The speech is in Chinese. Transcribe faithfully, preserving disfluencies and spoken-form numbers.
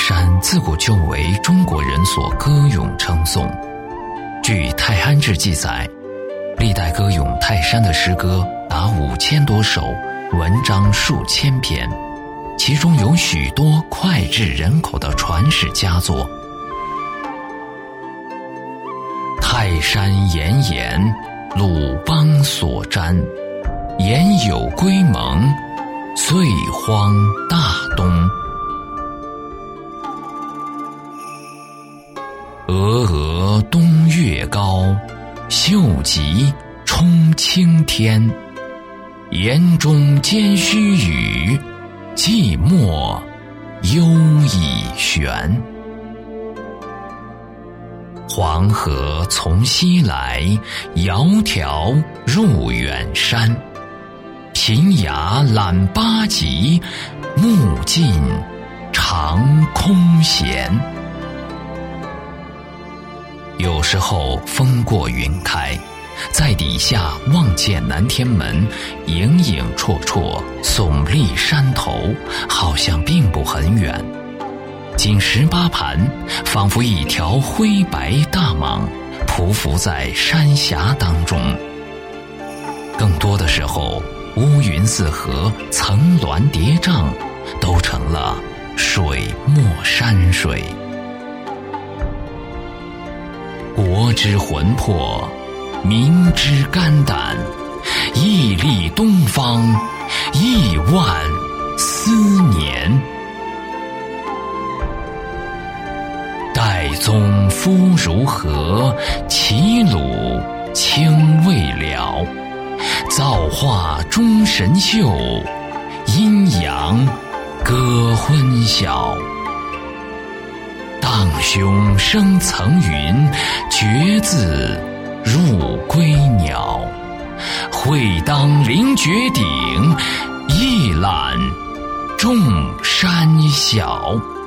山自古就为中国人所歌咏称颂。据《泰安志》记载，历代歌咏泰山的诗歌达五千多首，文章数千篇，其中有许多脍炙人口的传世佳作。泰山岩岩，鲁邦所瞻，岩有归蒙，岁荒大东。峨峨东岳高，秀极冲青天。岩中间须臾，寂寞幽已悬。黄河从西来，窈窕入远山。平崖览八极，目尽长空闲。有时候风过云开，在底下望见南天门影影绰绰，耸立山头，好像并不很远。仅十八盘，仿佛一条灰白大蟒匍匐在山峡当中。更多的时候，乌云四合，层峦叠嶂，都成了水墨山水。国之魂魄，民之肝胆，屹立东方，亿万思年。岱宗夫如何？齐鲁青未了。造化钟神秀，阴阳割昏晓。荡胸生层云，决眦入归鸟。会当凌绝顶，一览众山小。